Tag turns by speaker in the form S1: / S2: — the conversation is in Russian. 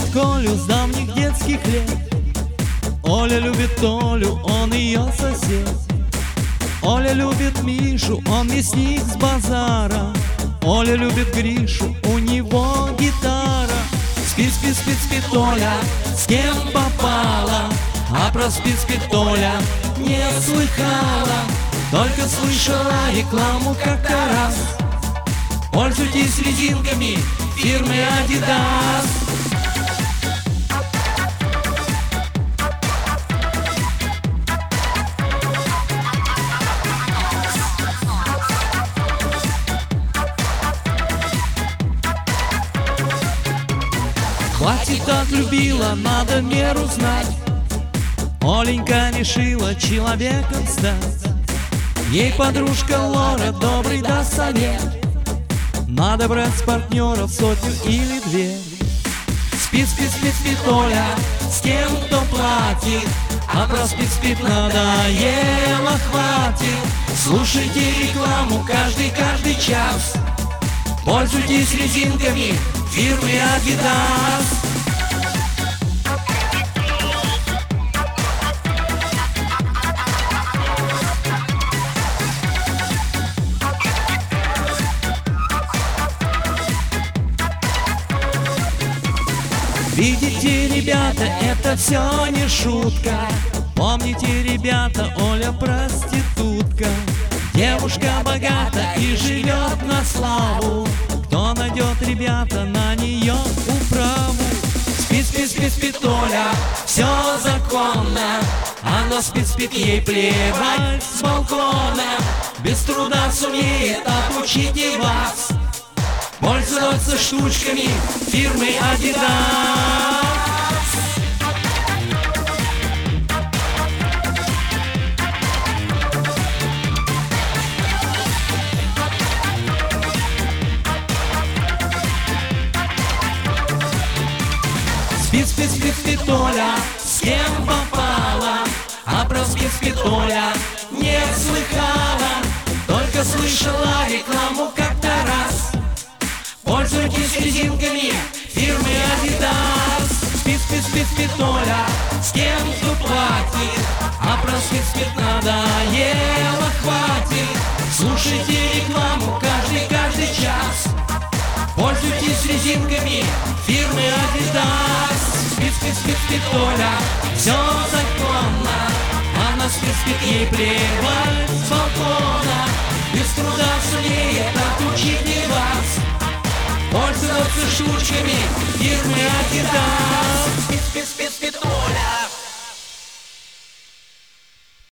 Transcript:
S1: Колю с давних детских лет. Оля любит Толю, он ее сосед. Оля любит Мишу, он мясник с базара. Оля любит Гришу, у него гитара. Спит, спит, спит, спит Оля, с кем попала, а про спит, спит Оля не слыхала. Только слышала рекламу как-то раз: пользуйтесь резинками фирмы Adidas. Хватит, отлюбила, надо меру знать. Оленька решила человеком стать. Ей подружка Лора добрый даст совет: надо брать с партнеров сотню или две. Спит, спит, спит, спит Оля с тем, кто платит, а про спит, спит надоело, хватит. Слушайте рекламу каждый час. Пользуйтесь резинками фирмы Adidas. Видите, ребята, это все не шутка. Помните, ребята, Оля проститутка. Девушка богата и живет на славу. Кто найдет, ребята, на нее управу? Спит, спит, спит, спит Оля, все законно. Она спит, спит, ей плевать с балкона. Без труда сумеет обучить и вас пользоваться штучками фирмы Adidas. Спит, спит, спит, спит Оля, с кем попала, а про спит, спит Оля не слыхала. Только слышала рекламу как-то раз: пользуйтесь резинками фирмы Adidas. Спит, спит, спит, спит Оля с кем кто платит, а про спит, спит надоело, хватит. Слушайте рекламу каждый час. Пользуйтесь резинками фирмы Adidas. Спит, спит, спит, спит Оля, все законно. Она спит, спит, ей плевать с балкона. Без труда сумеет отучить и вас пользоваться штучками фирмы Adidas.